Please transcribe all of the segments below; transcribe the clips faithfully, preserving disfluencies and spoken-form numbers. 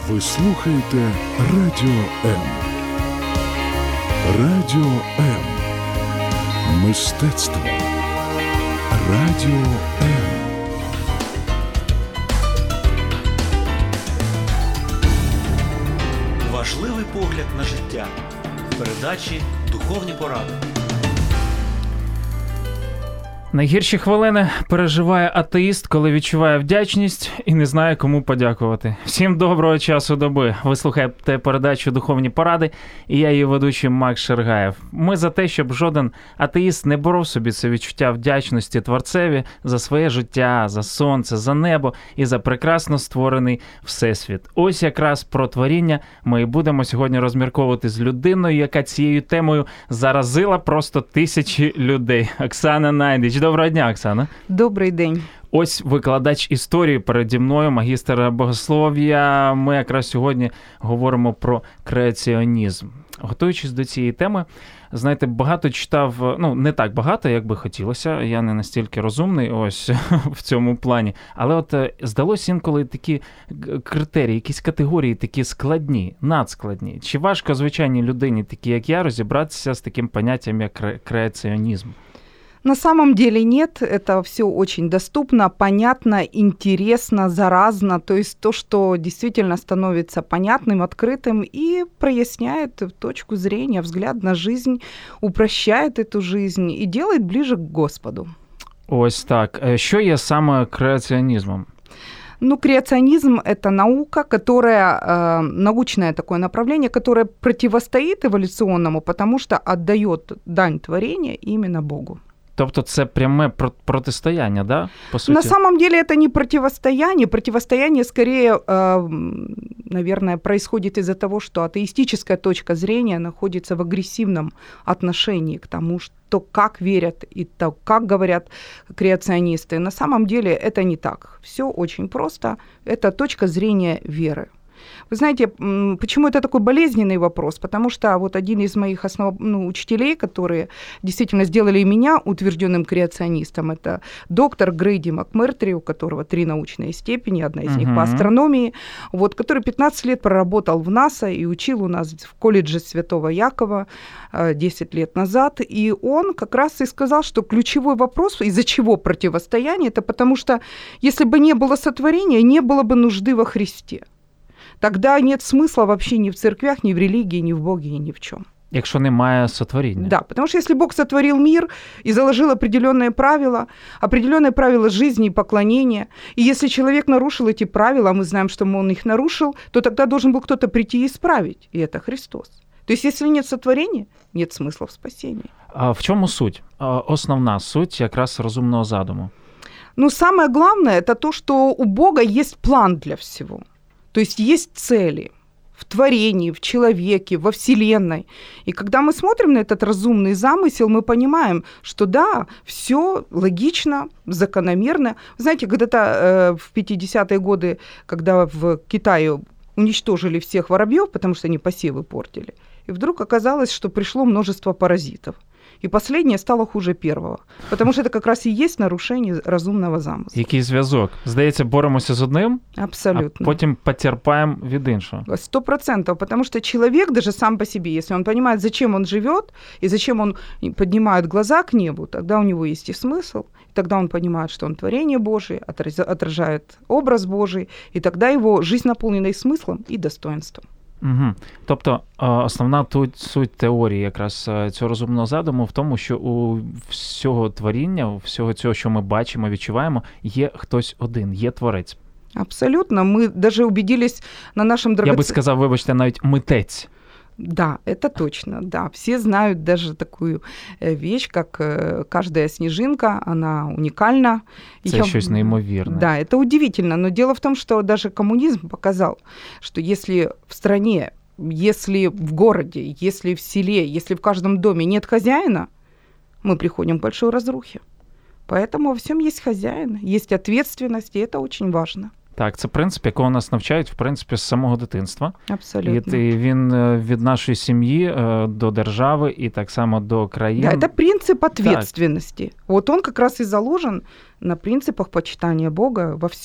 Ви слухаєте Радіо М. Радіо М. Мистецтво. Радіо М. Важливий погляд на життя. В передачі «Духовні поради». Найгірші хвилини переживає атеїст, коли відчуває вдячність і не знає, кому подякувати. Всім доброго часу доби. Ви слухаєте передачу «Духовні поради» і я її ведучий Макс Шергаєв. Ми за те, щоб жоден атеїст не боров собі це відчуття вдячності Творцеві за своє життя, за сонце, за небо і за прекрасно створений Всесвіт. Ось якраз про творіння ми і будемо сьогодні розмірковувати з людиною, яка цією темою заразила просто тисячі людей. Оксана Найдич. Доброго дня, Оксана. Добрий день. Ось викладач історії переді мною, магістр богослов'я. Ми якраз сьогодні говоримо про креаціонізм. Готуючись до цієї теми, знаєте, багато читав, ну, не так багато, як би хотілося, я не настільки розумний ось в цьому плані, але от здалося інколи такі критерії, якісь категорії такі складні, надскладні. Чи важко звичайній людині, такі як я, розібратися з таким поняттям, як креаціонізм? На самом деле нет, это все очень доступно, понятно, интересно, заразно, то есть то, что действительно становится понятным, открытым и проясняет точку зрения, взгляд на жизнь, упрощает эту жизнь и делает ближе к Господу. Ось так. Що є саме креаціонізмом? Ну, креационизм – это наука, которая, э, научное такое направление, которое противостоит эволюционному, потому что отдает дань творения именно Богу. Тобто це пряме протистояние, да, по сути? На самом деле это не противостояние. Противостояние скорее, э, наверное, происходит из-за того, что атеистическая точка зрения находится в агрессивном отношении к тому, что как верят и то, как говорят креационисты. На самом деле это не так. Все очень просто. Это точка зрения веры. Вы знаете, почему это такой болезненный вопрос? Потому что вот один из моих основ... ну, учителей, которые действительно сделали меня утвержденным креационистом, это доктор Грейди Макмертри, у которого три научные степени, одна из uh-huh. них по астрономии, вот, который пятнадцать лет проработал в НАСА и учил у нас в колледже Святого Якова десять лет назад. И он как раз и сказал, что ключевой вопрос, из-за чего противостояние, это потому что если бы не было сотворения, не было бы нужды во Христе. Тогда нет смысла вообще ни в церквях, ни в религии, ни в Боге, ни в чем. Якщо немає сотворения. Да, потому что если Бог сотворил мир и заложил определенные правила, определенные правила жизни и поклонения, и если человек нарушил эти правила, мы знаем, что он их нарушил, то тогда должен был кто-то прийти и исправить, и это Христос. То есть если нет сотворения, нет смысла в спасении. А в чому суть? Основна суть якраз розумного задуму. Ну, самое главное, это то, что у Бога есть план для всего. То есть есть цели в творении, в человеке, во Вселенной. И когда мы смотрим на этот разумный замысел, мы понимаем, что да, все логично, закономерно. Вы знаете, когда-то э, в пятидесятые годы, когда в Китае уничтожили всех воробьев, потому что они посевы портили, и вдруг оказалось, что пришло множество паразитов. И последнее стало хуже первого. Потому что это как раз и есть нарушение разумного замысла. Який зв'язок? Здається, боремося з одним, абсолютно, а потім потерпаємо від іншого. Сто процентов. Потому что человек даже сам по себе, если он понимает, зачем он живет и зачем он поднимает глаза к небу, тогда у него есть и смысл. И тогда он понимает, что он творение Божие, отражает образ Божий. И тогда его жизнь наполнена и смыслом, и достоинством. Угу. Тобто основна тут суть теорії якраз цього розумного задуму в тому, що у всього творіння, у всього цього, що ми бачимо, відчуваємо, є хтось один, є творець. Абсолютно. Мы даже убедились на нашем драгоценном... Я би сказав, вибачте, навіть митець. Да, это точно, да. Все знают даже такую вещь, как каждая снежинка, она уникальна. Это щось неймовірне. Да, это удивительно, но дело в том, что даже коммунизм показал, что если в стране, если в городе, если в селе, если в каждом доме нет хозяина, мы приходим к большой разрухе. Поэтому во всем есть хозяин, есть ответственность, и это очень важно. Так, це принцип, якого нас навчають, в принципі, з самого дитинства. Абсолютно. І він від нашої сім'ї до держави і так само до країн. Да, это принцип ответственности. Так. Вот он как раз и заложен на принципах почитания Бога во всем.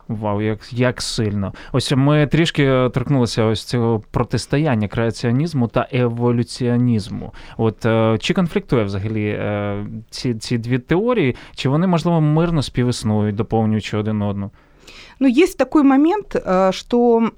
Вау, як, як сильно. Ось ми трішки торкнулися ось цього протистояння креаціонізму та еволюціонізму. От чи конфліктує взагалі ці, ці дві теорії, чи вони, можливо, мирно співіснують, доповнюючи один одну? Ну, есть такой момент, что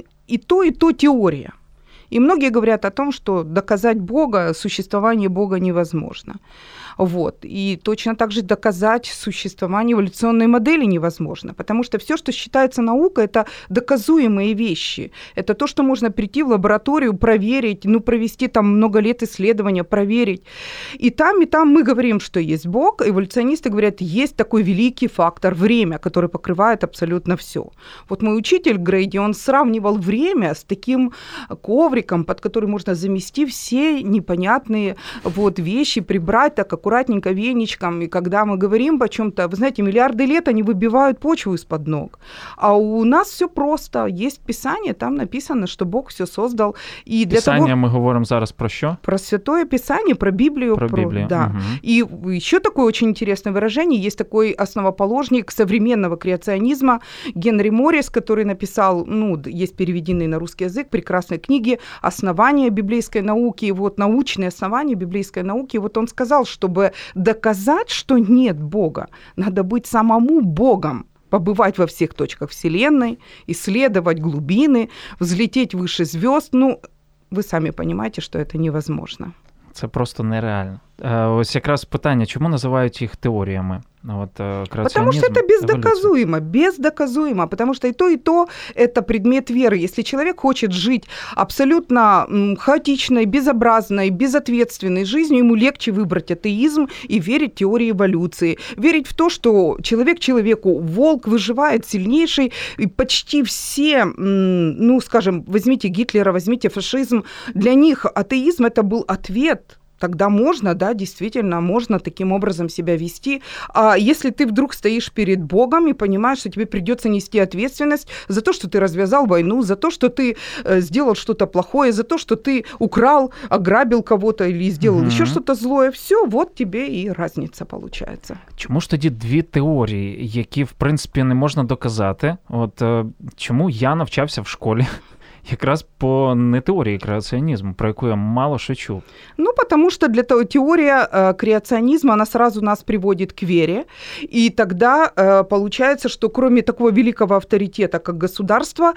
и то, и то теория. И многие говорят о том, что доказать Бога, существование Бога невозможно. Вот. И точно так же доказать существование эволюционной модели невозможно, потому что все, что считается наукой, это доказуемые вещи. Это то, что можно прийти в лабораторию, проверить, ну, провести там много лет исследования, проверить. И там, и там мы говорим, что есть Бог. Эволюционисты говорят, есть такой великий фактор время, который покрывает абсолютно все. Вот мой учитель Грейди, он сравнивал время с таким ковриком, под который можно замести все непонятные вот вещи, прибрать так аккуратненько веничком. И когда мы говорим о чем-то, вы знаете, миллиарды лет они выбивают почву из-под ног. А у нас все просто. Есть Писание, там написано, что Бог все создал. И для Писание того... мы говорим зараз про что? Про Святое Писание, про Библию. Про, про... Библию. Да. Угу. И еще такое очень интересное выражение. Есть такой основоположник современного креационизма Генри Моррис, который написал, ну, есть переведенные на русский язык, прекрасные книги «Основания библейской науки», вот научные основания библейской науки. Вот он сказал, чтобы доказать, что нет Бога, надо быть самому Богом, побывать во всех точках Вселенной, исследовать глубины, взлететь выше звезд. Ну, ви самі розумієте, що це невозможно. Це просто нереально. Ось якраз питання, чому називають їх теоріями? Вот, потому что это бездоказуемо, бездоказуемо, потому что и то, и то это предмет веры. Если человек хочет жить абсолютно хаотичной, безобразной, безответственной жизнью, ему легче выбрать атеизм и верить в теории эволюции, верить в то, что человек человеку, волк выживает сильнейший, и почти все, ну, скажем, возьмите Гитлера, возьмите фашизм, для них атеизм это был ответ. Тогда можно, да, действительно, можно таким образом себя вести. А если ты вдруг стоишь перед Богом и понимаешь, что тебе придется нести ответственность за то, что ты развязал войну, за то, что ты э, сделал что-то плохое, за то, что ты украл, ограбил кого-то или сделал mm-hmm. еще что-то злое, все, вот тебе и разница получается. Чому ж тоді дві теорії, які, в принципі, не можна доказати? От е, чому я навчався в школі? Якраз по не теории креационизма, про яку я мало що чув. Ну, потому что для того теория э, креационизма, она сразу нас приводит к вере, и тогда э, получается, что кроме такого великого авторитета, как государство,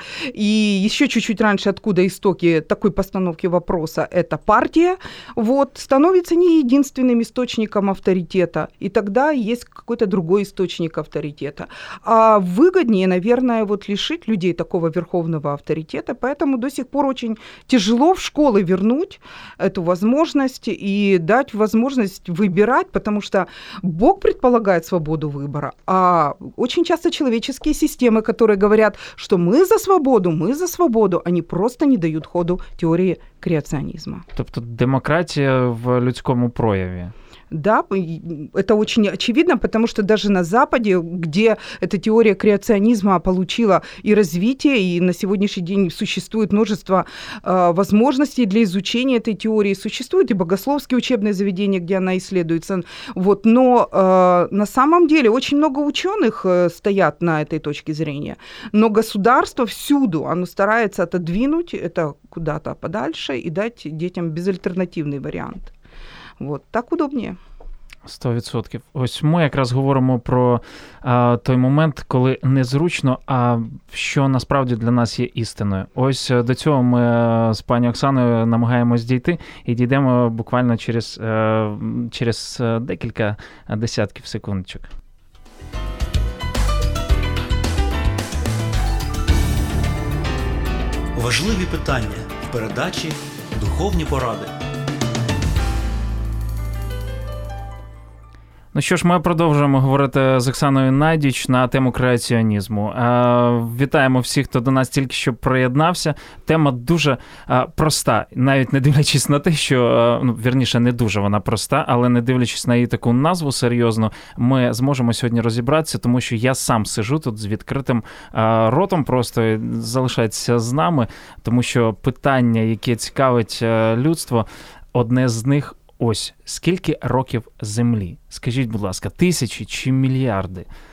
и еще чуть-чуть раньше, откуда истоки такой постановки вопроса, это партия, вот, становится не единственным источником авторитета, и тогда есть какой-то другой источник авторитета. А выгоднее, наверное, вот лишить людей такого верховного авторитета, поэтому Поэтому до сих пор очень тяжело в школы вернуть эту возможность и дать возможность выбирать, потому что Бог предполагает свободу выбора, а очень часто человеческие системы, которые говорят, что мы за свободу, мы за свободу, они просто не дают ходу теории креационизма. Тобто демократія в людському прояві. Да, это очень очевидно, потому что даже на Западе, где эта теория креационизма получила и развитие, и на сегодняшний день существует множество э, возможностей для изучения этой теории, существуют и богословские учебные заведения, где она исследуется, вот, но э, на самом деле очень много ученых э, стоят на этой точке зрения, но государство всюду, оно старается отодвинуть это куда-то подальше и дать детям безальтернативный вариант. Вот, так удобніше. сто відсотків. Ось ми якраз говоримо про а, той момент, коли незручно, а що насправді для нас є істиною. Ось до цього ми з пані Оксаною намагаємось дійти і дійдемо буквально через, а, через декілька десятків секундочок. Важливі питання в передачі «Духовні поради». Ну що ж, ми продовжуємо говорити з Оксаною Найдіч на тему креаціонізму. Вітаємо всіх, хто до нас тільки що приєднався. Тема дуже проста, навіть не дивлячись на те, що, ну, вірніше, не дуже вона проста, але не дивлячись на її таку назву серйозну, ми зможемо сьогодні розібратися, тому що я сам сижу тут з відкритим ротом, просто залишайтеся з нами, тому що питання, яке цікавить людство, одне з них ось, скільки років Землі? Скажіть, будь ласка, тисячі чи мільярди?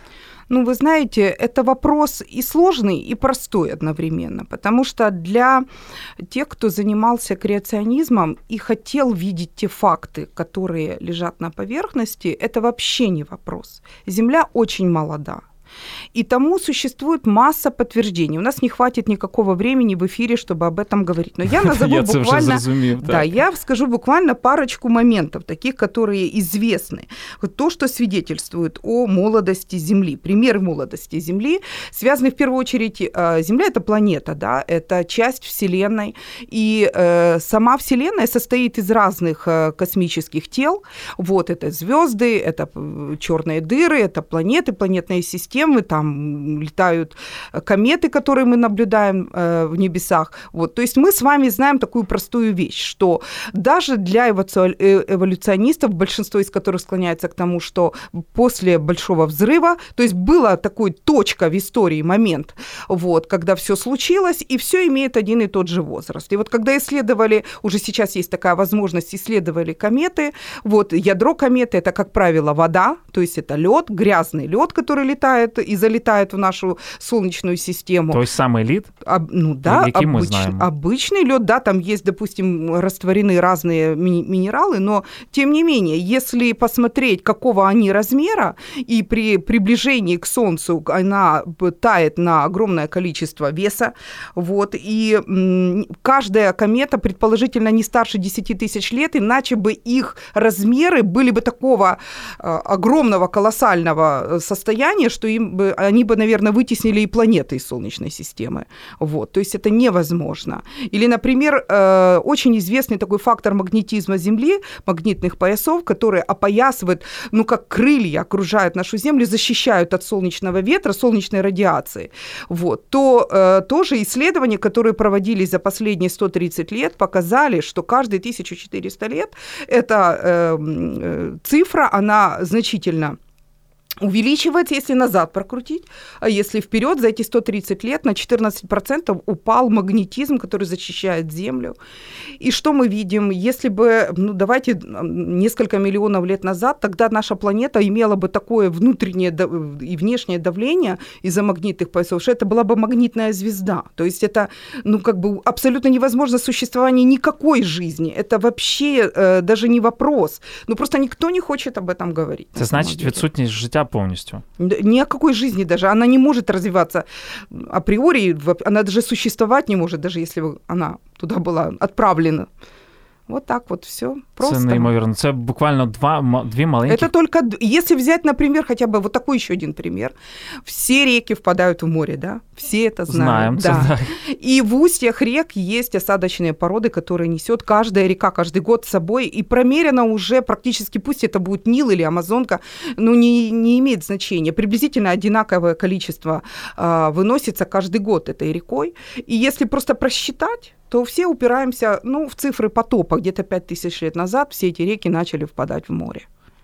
Ну, вы знаете, это вопрос и сложный, и простой одновременно, потому что для тех, кто занимался креационизмом и хотел видеть те факты, которые лежат на поверхности, это вообще не вопрос. Земля очень молода. И тому существует масса подтверждений. У нас не хватит никакого времени в эфире, чтобы об этом говорить. Но я назову я буквально... зрозумів, да, я скажу буквально парочку моментов, таких, которые известны. Вот то, что свидетельствует о молодости Земли. Пример молодости Земли, связанный в первую очередь... Земля — это планета, да, это часть Вселенной. И э, сама Вселенная состоит из разных э, космических тел. Вот это звезды, это черные дыры, это планеты, планетные системы. Там летают кометы, которые мы наблюдаем э, в небесах. Вот. То есть мы с вами знаем такую простую вещь, что даже для эволюционистов, большинство из которых склоняется к тому, что после Большого взрыва, то есть была такой точка в истории, момент, вот, когда все случилось, и все имеет один и тот же возраст. И вот когда исследовали, уже сейчас есть такая возможность, исследовали кометы, вот, ядро кометы — это, как правило, вода, то есть это лед, грязный лед, который летает и залетает в нашу Солнечную систему. То есть самый лид? А, ну да, обыч, обычный лед, да, там есть, допустим, растворены разные ми- минералы, но тем не менее, если посмотреть, какого они размера, и при приближении к Солнцу она тает на огромное количество веса, вот, и м- каждая комета предположительно не старше десять тысяч лет, иначе бы их размеры были бы такого э, огромного, колоссального состояния, что им бы, они бы, наверное, вытеснили и планеты из Солнечной системы. Вот. То есть это невозможно. Или, например, э, очень известный такой фактор магнетизма Земли, магнитных поясов, которые опоясывают, ну, как крылья, окружают нашу Землю, защищают от солнечного ветра, солнечной радиации. Вот. То э, тоже исследования, которые проводились за последние сто тридцать лет, показали, что каждые тысяча четыреста лет эта э, э, цифра, она значительно увеличивается, если назад прокрутить, а если вперед, за эти сто тридцать лет на четырнадцать процентов упал магнетизм, который защищает Землю. И что мы видим? Если бы, ну, давайте несколько миллионов лет назад, тогда наша планета имела бы такое внутреннее и внешнее давление из-за магнитных поясов, что это была бы магнитная звезда. То есть это, ну, как бы абсолютно невозможно существование никакой жизни. Это вообще э, даже не вопрос. Ну, просто никто не хочет об этом говорить. Это значит відсутність життя полностью? Ни о какой жизни даже. Она не может развиваться априори, она даже существовать не может, даже если бы она туда была отправлена. Вот так вот все просто. Це неймовірно. Це буквально два, дві маленькі... Это только, если взять, например, хотя бы вот такой еще один пример. Все реки впадают в море, да? Все это знают. Знаем. Да. И в устьях рек есть осадочные породы, которые несет каждая река каждый год с собой. И промерено уже практически, пусть это будет Нил или Амазонка, но не, не имеет значения. Приблизительно одинаковое количество э, выносится каждый год этой рекой. И если просто просчитать, то все упираемся, ну, в цифры потопа. Где-то пять тысяч лет назад все эти реки начали впадать в море.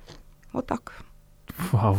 Вот так. Вау.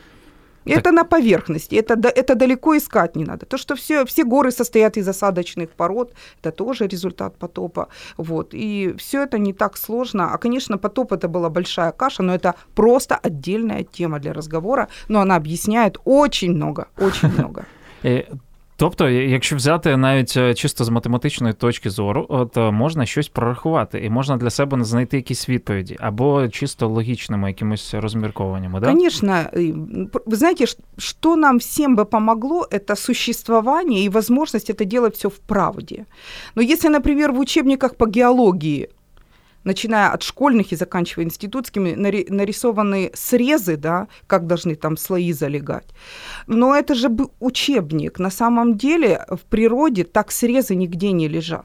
И так... Это на поверхности, это, это далеко искать не надо. То, что все, все горы состоят из осадочных пород, это тоже результат потопа. Вот. И все это не так сложно. А, конечно, потоп — это была большая каша, но это просто отдельная тема для разговора. Но она объясняет очень много, очень много. Тобто, якщо взяти навіть чисто з математичної точки зору, то можна щось прорахувати, і можна для себе знайти якісь відповіді, або чисто логічними якимись розміркованнями, да? Конечно. Вы знаете, что нам всем бы помогло, это существование и возможность это делать все в правде. Но если, например, в учебниках по геологии, начиная от школьных и заканчивая институтскими, нарисованы срезы, да, как должны там слои залегать. Но это же учебник. На самом деле в природе так срезы нигде не лежат.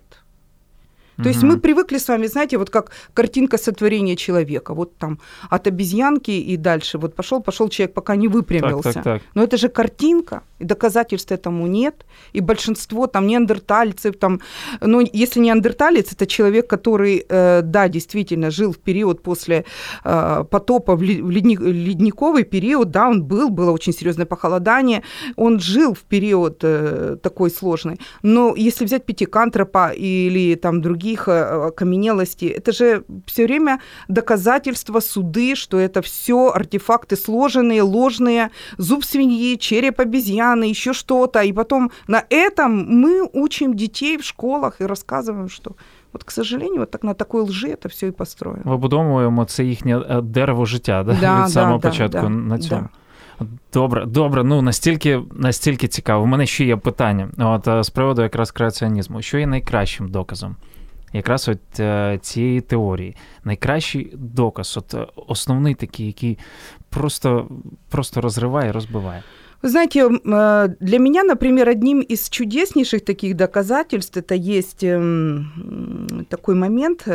То угу. есть мы привыкли с вами, знаете, вот как картинка сотворения человека. Вот там от обезьянки и дальше. Вот пошел, пошел человек, пока не выпрямился. Так, так, так. Но это же картинка, и доказательств этому нет. И большинство там неандертальцев, там, ну, если неандерталец, это человек, который, э, да, действительно жил в период после э, потопа, в ледник, ледниковый период, да, он был, было очень серьезное похолодание, он жил в период э, такой сложный. Но если взять Пятикантропа или там другие других окаменелостей. Это же все время доказательства, суды, что это все артефакты сложенные, ложные, зуб свиньи, череп обезьяны, еще что-то. И потом на этом мы учим детей в школах и рассказываем, что от, к сожалению, от так, на такой лжи це все і построєно. Вибудовуємо це їхнє дерево життя, да? Да, від самого да, початку да, на цьому. Да. Добре, добре, ну настільки, настільки цікаво. У мене ще є питання от, з приводу якраз креаціонізму. Що є найкращим доказом? Якраз от е, цієї теорії. Найкращий доказ, от основний такий, який просто, просто розриває, розбиває. Вы знаете, для меня, например, одним из чудеснейших таких доказательств это есть такой момент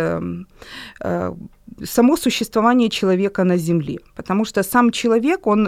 само существование человека на Земле. Потому что сам человек, он,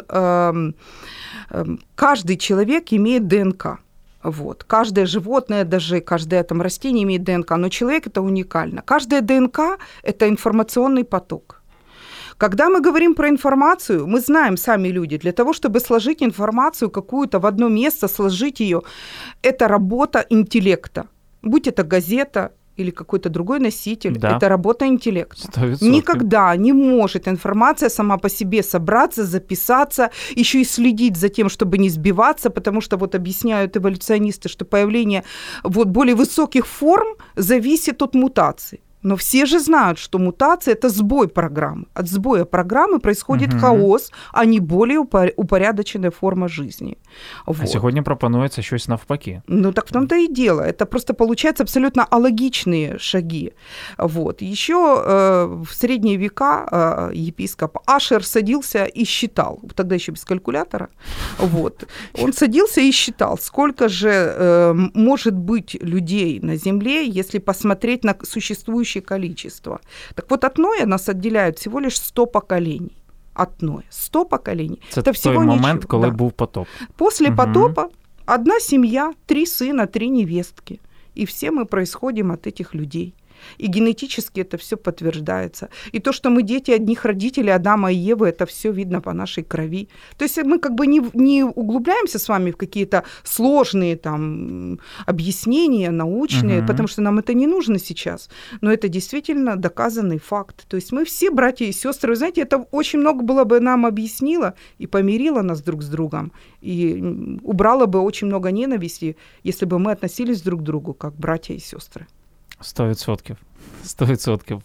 каждый человек имеет ДНК. Вот. Каждое животное, даже каждое там, растение имеет ДНК, но человек – это уникально. Каждая ДНК – это информационный поток. Когда мы говорим про информацию, мы знаем, сами люди, для того, чтобы сложить информацию какую-то в одно место, сложить ее, это работа интеллекта. Будь это газета или какой-то другой носитель, да. Это работа интеллекта. сто процентов. Никогда не может информация сама по себе собраться, записаться, еще и следить за тем, чтобы не сбиваться, потому что вот объясняют эволюционисты, что появление вот более высоких форм зависит от мутаций. Но все же знают, что мутация – это сбой программы. От сбоя программы происходит угу. хаос, а не более упорядоченная форма жизни. Вот. А сьогодні пропонується щось навпаки. Ну, так в том-то и дело. Это просто получается абсолютно алогичные шаги. Вот. Еще э, в средние века э, епископ Ашер садился и считал, тогда еще без калькулятора, вот. Он садился и считал, сколько же э, может быть людей на Земле, если посмотреть на существующие количество. Так вот, от Ноя нас отделяют всего лишь сто поколений. От Ноя. сто поколений. Це той всего момент, ничего. Коли да. був потоп. После угу. потопа одна семья, три сына, три невестки. И все мы происходим от этих людей. И генетически это все подтверждается. И то, что мы дети одних родителей, Адама и Евы, это все видно по нашей крови. То есть мы как бы не, не углубляемся с вами в какие-то сложные там объяснения научные, угу. потому что нам это не нужно сейчас. Но это действительно доказанный факт. То есть мы все братья и сестры. Вы знаете, это очень много было бы нам объяснило и помирило нас друг с другом. И убрало бы очень много ненависти, если бы мы относились друг к другу как братья и сестры. Сто відсотків. Сто відсотків.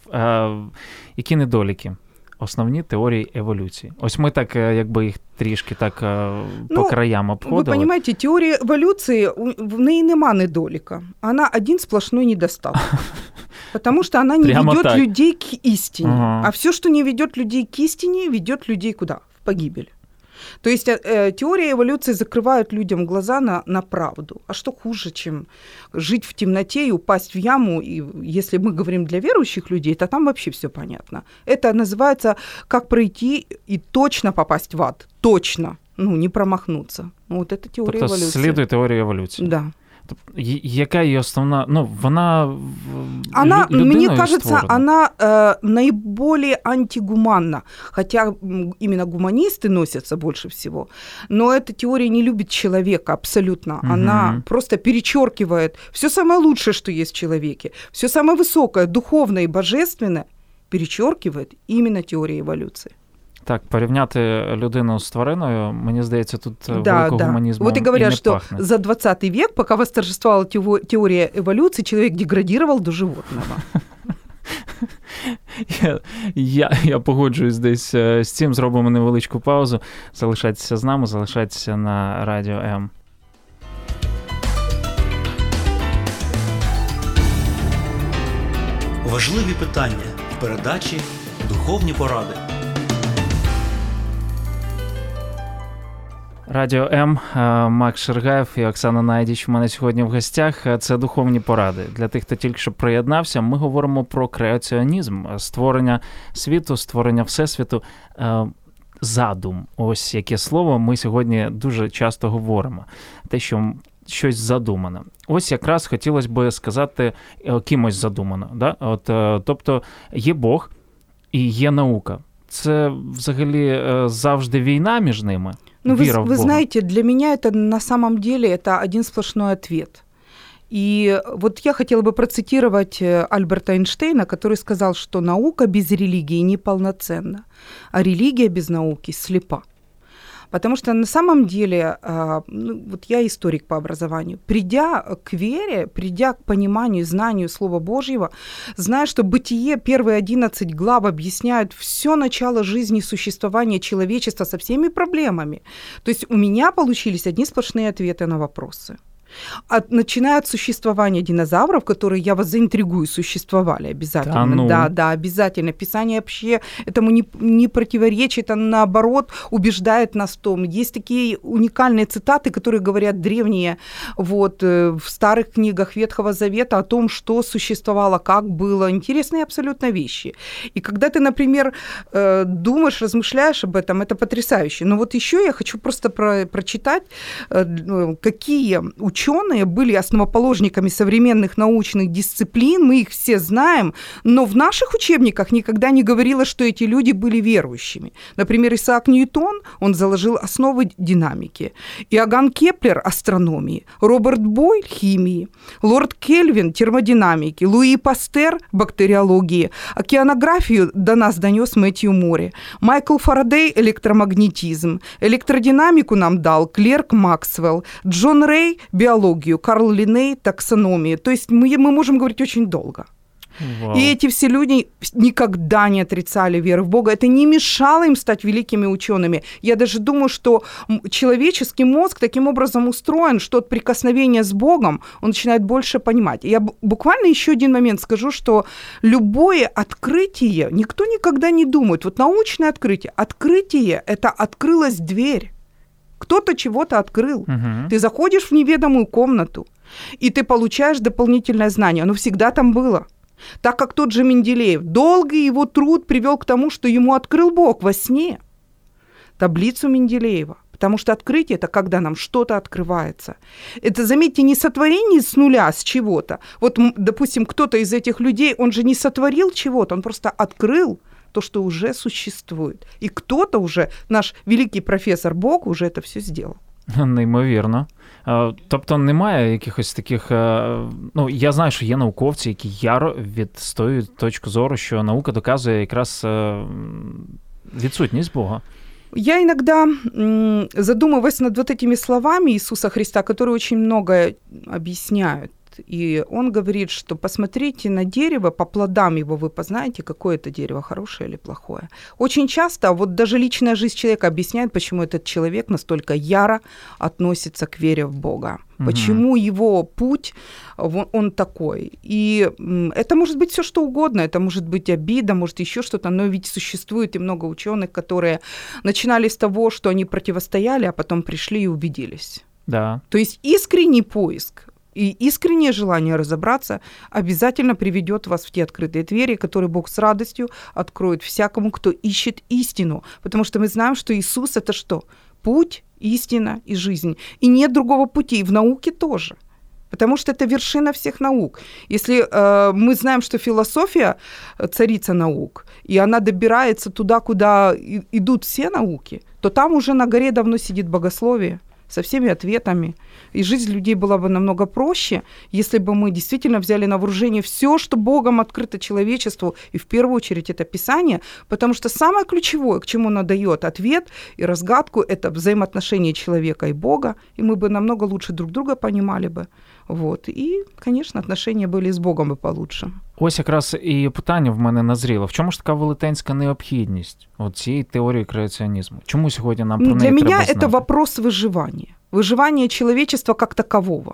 Які недоліки? Основні теорії еволюції. Ось ми так, якби їх трішки так ну, по краям обходили. Ви розумієте, теорія еволюції, в неї нема недоліка. Вона один сплошной недостаток. Потому что она не Прямо ведет так. людей к истине. Ага. А все, что не ведет людей к истине, ведет людей куда? В погибель. То есть э, теория эволюции закрывает людям глаза на, на правду. А что хуже, чем жить в темноте и упасть в яму? И если мы говорим для верующих людей, то там вообще все понятно. Это называется «как пройти и точно попасть в ад». Точно. Ну, не промахнуться. Вот это теория тобто эволюции. Слідує теорія еволюції. Да. Яка її основна, ну, вона, она людиною мне кажется, створена. она э, наиболее антигуманна, хотя именно гуманисты носятся больше всего, но эта теория не любит человека абсолютно, угу. Она просто перечеркивает все самое лучшее, что есть в человеке, все самое высокое, духовное и божественное перечеркивает именно теория эволюции. Так, порівняти людину з твариною, мені здається, тут да, великого да. гуманізму вот и говорят, і не что пахне. За двадцатый век, пока восторжествовала теория эволюции, человек деградировал до животного. Я, я, я погоджуюсь десь з цим, зробимо невеличку паузу. Залишайтеся з нами, залишайтеся на Радіо М. Важливі питання в передачі «Духовні поради». Радіо М, Макс Шергаєв і Оксана Найдіч у мене сьогодні в гостях. Це духовні поради. Для тих, хто тільки що приєднався, ми говоримо про креаціонізм, створення світу, створення всесвіту, задум. Ось яке слово ми сьогодні дуже часто говоримо. Те, що щось задумане. Ось якраз хотілося б сказати кимось задумано. Да? От, тобто є Бог і є наука. Це взагалі завжди війна між ними? Ну, вы, вы знаете, для меня это на самом деле это один сплошной ответ. И вот я хотела бы процитировать Альберта Эйнштейна, который сказал, что наука без религии неполноценна, а религия без науки слепа. Потому что на самом деле, ну, вот я историк по образованию, придя к вере, придя к пониманию, знанию Слова Божьего, зная, что Бытие, первые одиннадцать глав объясняют все начало жизни, существования человечества со всеми проблемами. То есть у меня получились одни сплошные ответы на вопросы. От, начиная от существования динозавров, которые, я вас заинтригую, существовали обязательно. Да, ну. да, да, обязательно. Писание вообще этому не, не противоречит, а наоборот убеждает нас в том. Есть такие уникальные цитаты, которые говорят древние вот, в старых книгах Ветхого Завета о том, что существовало, как было. Интересные абсолютно вещи. И когда ты, например, думаешь, размышляешь об этом, это потрясающе. Но вот еще я хочу просто про, прочитать, какие ученые Ученые были основоположниками современных научных дисциплин, мы их все знаем, но в наших учебниках никогда не говорилось, что эти люди были верующими. Например, Исаак Ньютон, он заложил основы динамики, Иоганн Кеплер – астрономии, Роберт Бойль – химии, лорд Кельвин – термодинамики, Луи Пастер – бактериологии, океанографию до нас донес Мэтью Мори, Майкл Фарадей – электромагнетизм, электродинамику нам дал Клерк Максвелл, Джон Рей – биологию, Карл Линней, таксономию. То есть мы, мы можем говорить очень долго. Вау. И эти все люди никогда не отрицали веры в Бога. Это не мешало им стать великими учеными. Я даже думаю, что человеческий мозг таким образом устроен, что от прикосновения с Богом он начинает больше понимать. Я буквально еще один момент скажу, что любое открытие, никто никогда не думает, вот научное открытие, открытие – это открылась дверь. Кто-то чего-то открыл. Uh-huh. Ты заходишь в неведомую комнату, и ты получаешь дополнительное знание. Оно всегда там было. Так как тот же Менделеев, долгий его труд привел к тому, что ему открыл Бог во сне таблицу Менделеева. Потому что открытие – это когда нам что-то открывается. Это, заметьте, не сотворение с нуля, с чего-то. Вот, допустим, кто-то из этих людей, он же не сотворил чего-то, он просто открыл то, что уже существует. І кто-то уже, наш великий професор Бог, уже це все зробив. Неймовірно. Тобто немає якихось таких... Ну, я знаю, що є науковці, які яро відстоюють точку зору, що наука доказує якраз відсутність Бога. Я иногда задумываюсь над вот этими словами Иисуса Христа, которые очень многое объясняют. И он говорит, что посмотрите на дерево, по плодам его вы познаете, какое это дерево, хорошее или плохое. Очень часто вот даже личная жизнь человека объясняет, почему этот человек настолько яро относится к вере в Бога. Угу. Почему его путь, он, он такой. И это может быть все что угодно, это может быть обида, может еще что-то, но ведь существует и много ученых, которые начинали с того, что они противостояли, а потом пришли и убедились. Да. То есть искренний поиск и искреннее желание разобраться обязательно приведет вас в те открытые двери, которые Бог с радостью откроет всякому, кто ищет истину. Потому что мы знаем, что Иисус – это что? Путь, истина и жизнь. И нет другого пути, и в науке тоже. Потому что это вершина всех наук. Если э, мы знаем, что философия – царица наук, и она добирается туда, куда и, идут все науки, то там уже на горе давно сидит богословие со всеми ответами. И жизнь людей была бы намного проще, если бы мы действительно взяли на вооружение все, что Богом открыто человечеству, и в первую очередь это Писание, потому что самое ключевое, к чему оно дает ответ и разгадку, это взаимоотношения человека и Бога, и мы бы намного лучше друг друга понимали бы. Вот. І, звісно, отношения були з Богом би получше. Ось якраз і питання в мене назріло. В чому ж така велетенська необхідність от цієї теорії креаціонізму? Чому сьогодні нам про неї треба знати? Для меня это вопрос выживания. Выживание человечества как такового.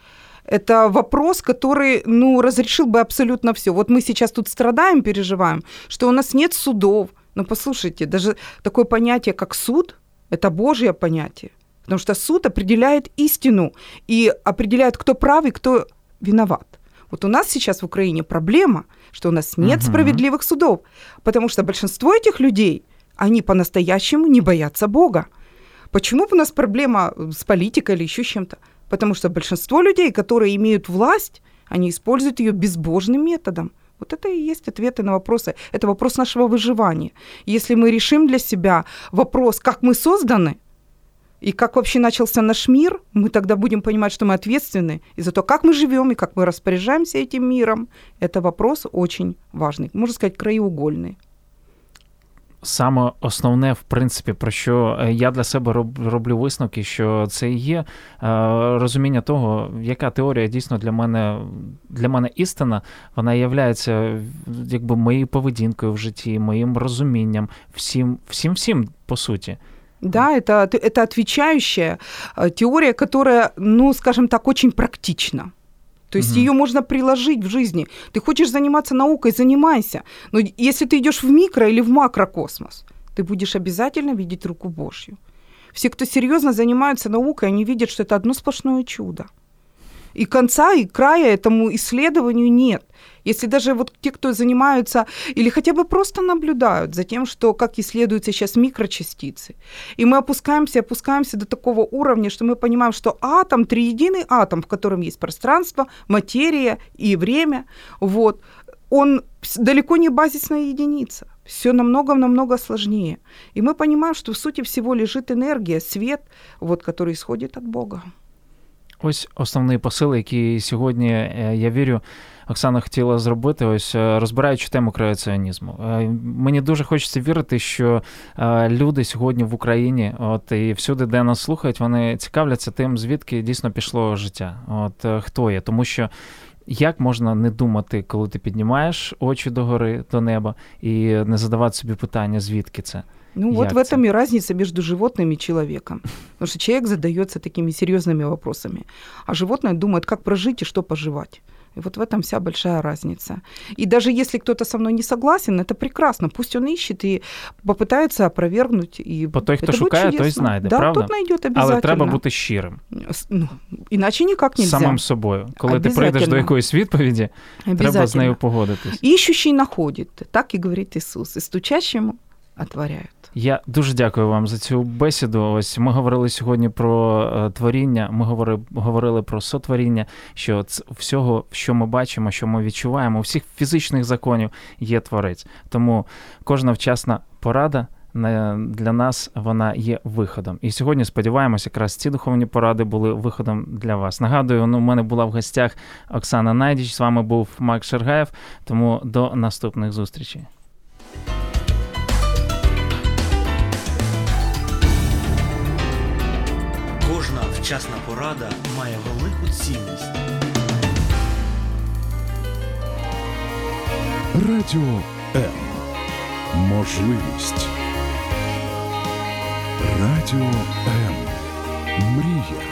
Это вопрос, который, ну, разрешил бы абсолютно все. Вот мы сейчас тут страдаем, переживаем, что у нас нет судов. Но послушайте, даже такое понятие, как суд, это Божье понятие. Потому что суд определяет истину и определяет, кто прав и кто виноват. Вот у нас сейчас в Украине проблема, что у нас нет uh-huh. справедливых судов, потому что большинство этих людей, они по-настоящему не боятся Бога. Почему у нас проблема с политикой или еще чем-то? Потому что большинство людей, которые имеют власть, они используют ее безбожным методом. Вот это и есть ответы на вопросы. Это вопрос нашего выживания. Если мы решим для себя вопрос, как мы созданы, и как вообще начался наш мир, мы тогда будем понимать, что мы ответственны и за то, как мы живем и как мы распоряжаемся этим миром. Это вопрос очень важный, можно сказать, краеугольный. Саме основне, в принципі, про що я для себе роблю висновки, що це і є розуміння того, яка теорія дійсно для мене, для мене істина, вона являється якби моєю поведінкою в житті, моїм розумінням, всім, всім, всім, по суті. Да, это, это отвечающая теория, которая, ну, скажем так, очень практична. То есть угу. ее можно приложить в жизни. Ты хочешь заниматься наукой, занимайся. Но если ты идешь в микро или в макрокосмос, ты будешь обязательно видеть руку Божью. Все, кто серьезно занимаются наукой, они видят, что это одно сплошное чудо. И конца, и края этому исследованию нет. Если даже вот те, кто занимаются или хотя бы просто наблюдают за тем, что как исследуются сейчас микрочастицы, и мы опускаемся, опускаемся до такого уровня, что мы понимаем, что атом, триединый атом, в котором есть пространство, материя и время, вот, он далеко не базисная единица. Все намного-намного сложнее. И мы понимаем, что в сути всего лежит энергия, свет, вот, который исходит от Бога. Ось основний посил, який сьогодні, я вірю, Оксана хотіла зробити, ось розбираючи тему креаціонізму. Мені дуже хочеться вірити, що люди сьогодні в Україні, от і всюди, де нас слухають, вони цікавляться тим, звідки дійсно пішло життя. От хто є, тому що як можна не думати, коли ти піднімаєш очі догори, до неба, і не задавати собі питання, звідки це? Ну Як вот в це? этом и разница между животным и человеком. Потому что человек задается такими серьезными вопросами, а животное думает, как прожить и что пожевать. И вот в этом вся большая разница. И даже если кто-то со мной не согласен, это прекрасно. Пусть он ищет и попытается опровергнуть. И Бо той, хто шукає, той знайде, да, правда? тот найдет обязательно. Але треба бути щирим. Ну, іначе ніяк нельзя. Самим собою. Коли ти прийдеш до якоїсь відповіді, треба з нею погодитись. Іщущий находить, так і говорить Ісус. І стучащому отворяють. Я дуже дякую вам за цю бесіду. Ось ми говорили сьогодні про е, творіння, ми говорили, говорили про сотворіння, що ц, всього, що ми бачимо, що ми відчуваємо, у всіх фізичних законів є Творець. Тому кожна вчасна порада не, для нас, вона є виходом. І сьогодні, сподіваємося, якраз ці духовні поради були виходом для вас. Нагадую, ну, у мене була в гостях Оксана Найдіч, з вами був Макс Шергаєв, тому до наступних зустрічей. Кожна вчасна порада має велику цінність. Радіо М. Можливість. Радіо М. Мрія.